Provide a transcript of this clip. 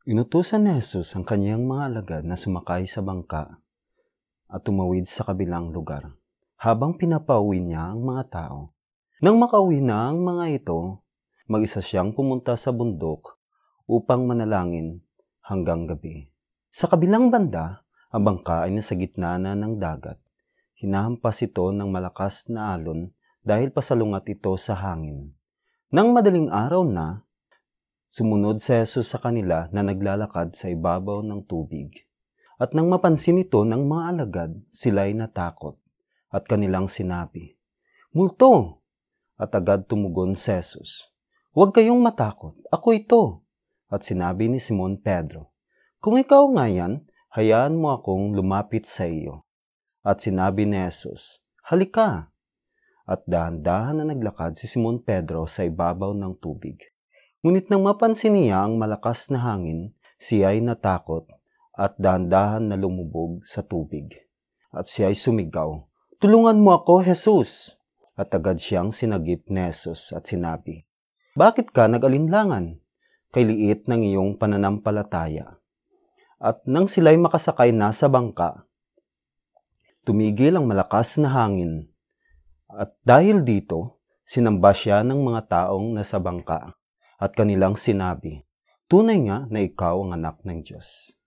Inutusan ni Jesus ang kanyang mga alagad na sumakay sa bangka at tumawid sa kabilang lugar, habang pinapauwi niya ang mga tao. Nang makauwi na ang mga ito, mag-isa siyang pumunta sa bundok upang manalangin hanggang gabi. Sa kabilang banda, ang bangka ay nasa gitna na ng dagat. Hinahampas ito ng malakas na alon dahil pasalungat ito sa hangin. Nang madaling araw na, sumunod si Jesus sa kanila na naglalakad sa ibabaw ng tubig. At nang mapansin ito ng mga alagad, sila'y natakot at kanilang sinabi, "Multo!" At agad tumugon si Jesus, "Huwag kayong matakot, ako ito." At sinabi ni Simon Pedro, "Kung ikaw nga yan, hayaan mo akong lumapit sa iyo." At sinabi ni Jesus, "Halika." At dahan-dahan na naglakad si Simon Pedro sa ibabaw ng tubig. Ngunit nang mapansin niya ang malakas na hangin, siya ay natakot at dahan-dahan na lumubog sa tubig. At siya ay sumigaw, "Tulungan mo ako, Jesus!" At agad siyang sinagip ni Jesus at sinabi, "Bakit ka nag-alinlangan? Kay liit ng iyong pananampalataya." At nang sila'y makasakay na sa bangka, tumigil ang malakas na hangin. At dahil dito, sinamba siya ng mga taong nasa bangka at kanilang sinabi, "Tunay nga na ikaw ang anak ng Diyos."